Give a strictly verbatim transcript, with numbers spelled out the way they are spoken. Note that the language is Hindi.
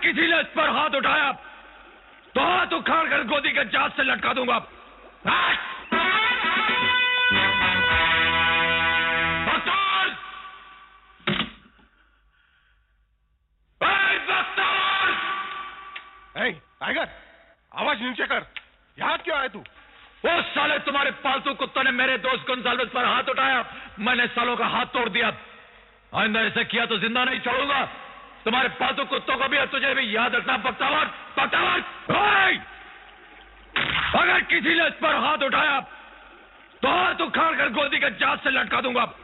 किसी ने इस पर हाथ उठाया तो हाथ उखाड़ कर गोदी के जात से लटका दूंगा। बख्तर! बख्तर! ए, टाइगर, आवाज नीचे कर। यहाँ क्यों आया तू? वो साले तुम्हारे पालतू कुत्तों ने मेरे दोस्त गोंजाल्विस पर हाथ उठाया, मैंने सालों का हाथ तोड़ दिया। आइंदा ऐसा किया तो जिंदा नहीं छोड़ूंगा। तुम्हारे पालतू कुत्तों को भी और तुझे भी याद रखना। बख्तर! बख्तर! अगर किसी ने इस पर हाथ उठाया तो हाथ उखाड़ कर गोदी के जात से लटका दूंगा।